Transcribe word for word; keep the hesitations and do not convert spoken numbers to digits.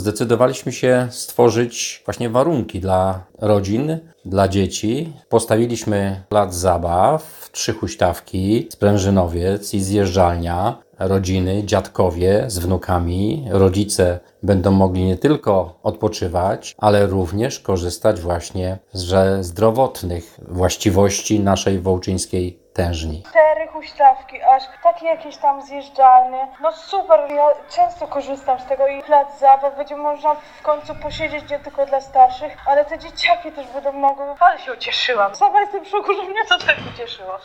Zdecydowaliśmy się stworzyć właśnie warunki dla rodzin, dla dzieci. Postawiliśmy plac zabaw, trzy huśtawki, sprężynowiec i zjeżdżalnia. Rodziny, dziadkowie z wnukami, rodzice będą mogli nie tylko odpoczywać, ale również korzystać właśnie ze zdrowotnych właściwości naszej wołczyńskiej tężni. Cztery huśtawki, aż takie jakieś tam zjeżdżalnie. No super, ja często korzystam z tego i plac zabaw, będzie można w końcu posiedzieć nie tylko dla starszych, ale te dzieciaki też będą mogły. Ale się ucieszyłam. Sama jestem w szoku, że mnie to tak ucieszyło.